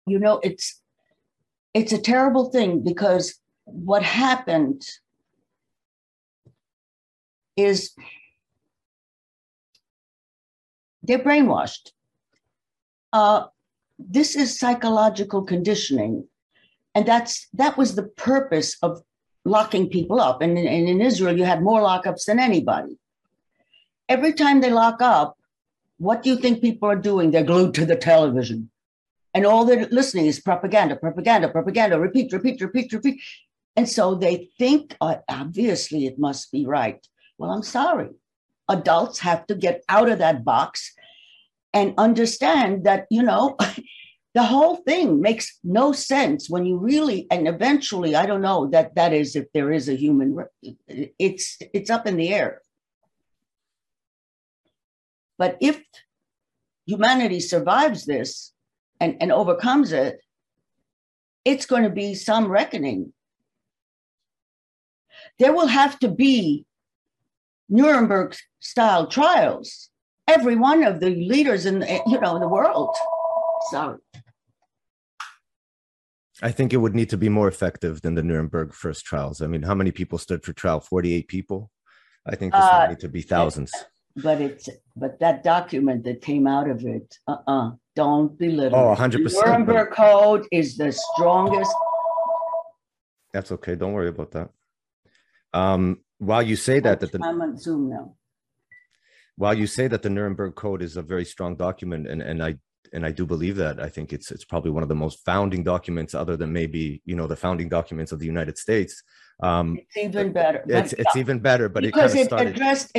You know, it's a terrible thing because what happened is they're brainwashed. This is psychological conditioning, and that was the purpose of locking people up. And in Israel, you had more lockups than anybody. Every time they lock up, what do you think people are doing? They're glued to the television. And all they're listening is propaganda, propaganda, propaganda, repeat, repeat, repeat, repeat. And so they think, obviously, it must be right. Well, I'm sorry. Adults have to get out of that box and understand that, you know, the whole thing makes no sense when you really, and eventually, I don't know that is if there is a human, it's up in the air. But if humanity survives this and overcomes it, it's going to be some reckoning. There will have to be Nuremberg-style trials. Every one of the leaders in the world. Sorry. I think it would need to be more effective than the Nuremberg first trials. I mean, how many people stood for trial? 48 people. I think this would need to be thousands. But that document that came out of it, don't belittle. Oh, 100%. The Nuremberg Code is the strongest. That's okay. Don't worry about that. While you say that, I'm on Zoom now. While you say that the Nuremberg Code is a very strong document, and I do believe that, I think it's probably one of the most founding documents, other than maybe the founding documents of the United States. It's even better. It's even better, but because it addressed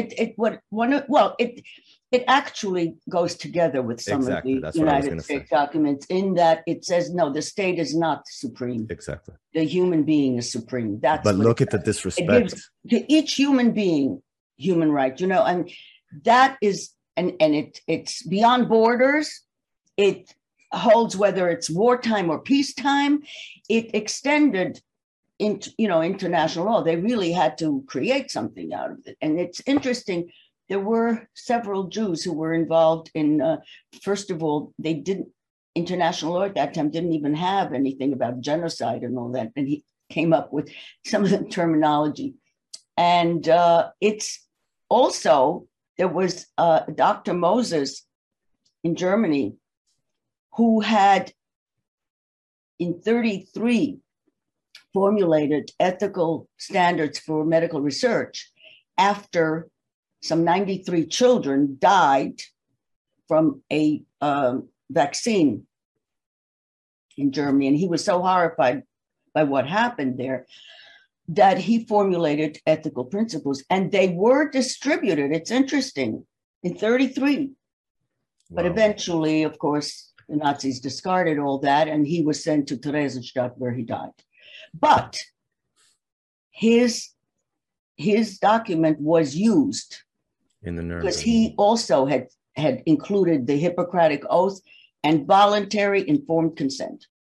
it actually goes together with some of the United States documents in that it says no, the state is not supreme. Exactly. The human being is supreme. But look at the disrespect. It gives to each human being human rights, and that is and it's beyond borders. It holds whether it's wartime or peacetime. It extended international law. They really had to create something out of it. And it's interesting. There were several Jews who were involved in, first of all, international law at that time didn't even have anything about genocide and all that. And he came up with some of the terminology. And it's also, there was Dr. Moses in Germany who had in 1933 formulated ethical standards for medical research after some 93 children died from a vaccine in Germany. And he was so horrified by what happened there that he formulated ethical principles, and they were distributed. It's interesting, in 1933. Wow. But eventually, of course, the Nazis discarded all that, and he was sent to Theresienstadt, where he died. But his document was used in the Nuremberg, because he also had included the Hippocratic Oath and voluntary informed consent.